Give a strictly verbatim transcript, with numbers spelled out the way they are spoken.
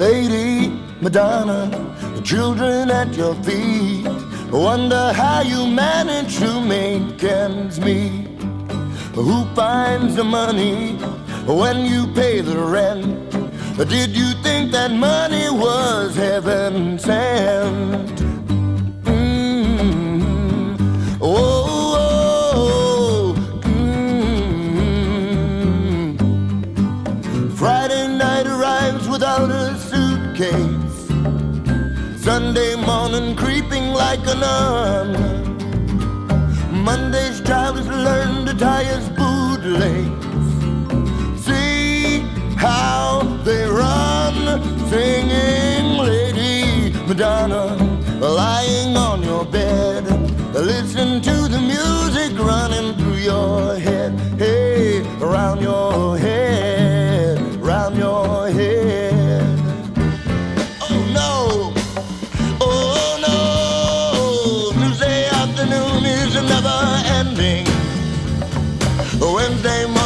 Lady Madonna, the children at your feet wonder how you manage to make ends meet. Who finds the money when you pay the rent? Did you think that money was heaven sent? Mm-hmm. Oh, oh, mm-hmm. Friday night arrives without a suitcase. Sunday morning creeping like a nun. Monday's child has learned to tie his bootlace. See how they run, singing Lady Madonna, lying on your bed. Listen to the music running through your head. Hey, around your head, around your head. Oh no, oh no, Tuesday afternoon is never ending. Wednesday morning